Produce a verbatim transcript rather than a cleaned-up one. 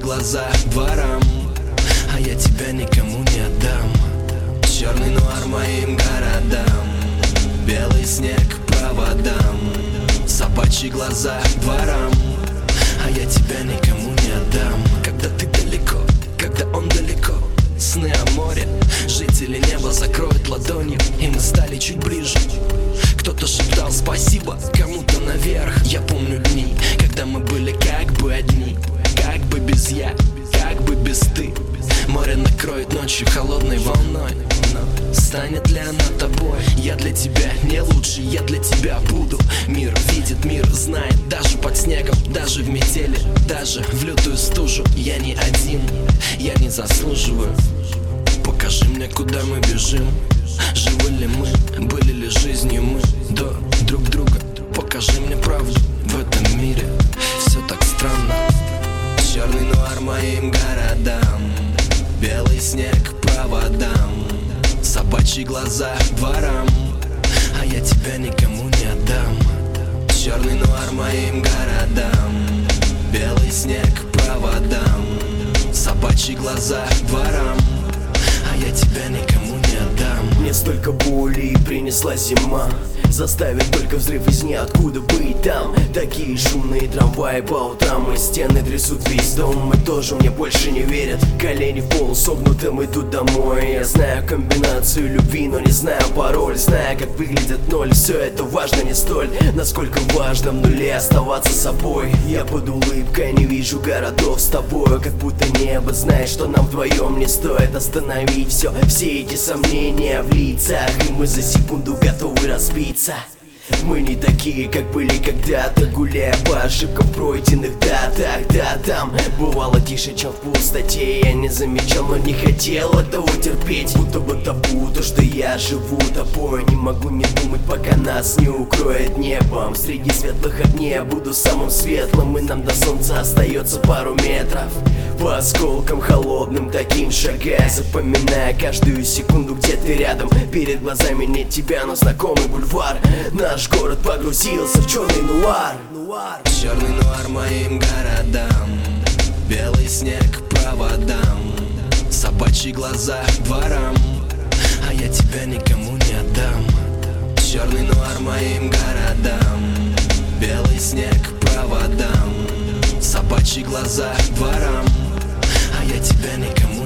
глаза дворам, а я тебя никому не отдам. Черный нуар моим городам, белый снег проводам, собачьи глаза дворам, а я тебя никому не отдам. Когда ты далеко, когда он далеко, сны о море, жители неба закроют ладонью, и мы стали чуть ближе. Кто-то шептал спасибо кому-то наверх. Я помню дни, когда мы были как бы одни, как бы без я, как бы без ты. Море накроет ночью холодной волной, но станет ли она тобой? Я для тебя не лучше, я для тебя буду. Мир видит, мир знает, даже под снегом, даже в метели, даже в лютую стужу. Я не один, я не заслуживаю. Покажи мне, куда мы бежим. Живы ли мы, были ли жизнью мы до друг друга? Покажи мне правду в этом мире, все так странно. Черный нуар моим городам, белый снег проводам, собачьи глаза дворам, а я тебя никому не отдам. Черный нуар моим городам, белый снег проводам, собачьи глаза дворам, а я тебя никому не отдам. Мне столько боли принесла зима, заставит только взрыв из ниоткуда быть там. Такие шумные трамваи по утрам, и стены трясут весь дом. И тоже мне больше не верят, колени в пол согнутым идут домой. Я знаю комбинацию любви, но не знаю пароль. Знаю, как выглядит ноль, все это важно не столь, насколько важно в нуле оставаться собой. Я под улыбкой не вижу городов с тобой, как будто небо знает, что нам вдвоем не стоит остановить все, все эти сомнения в лицах, и мы за секунду готовы разбиться. Мы не такие, как были когда-то, гуляя по ошибкам пройденных датах. Да, там бывало тише, чем в пустоте. Я не замечал, но не хотел этого терпеть. Будто бы табу, то, что я живу тобой. Не могу не думать, пока нас не укроет небом. Среди светлых огней я буду самым светлым, и нам до солнца остается пару метров. По осколкам холодным таким шагая, запоминая каждую секунду, где ты рядом. Перед глазами нет тебя, но знакомый бульвар. Наш город погрузился в черный нуар. Черный нуар моим городам, белый снег проводам, собачьи глаза дворам, а я тебя никому не отдам. Черный нуар моим городам, белый снег проводам, собачьи глаза дворам, а я тебя никому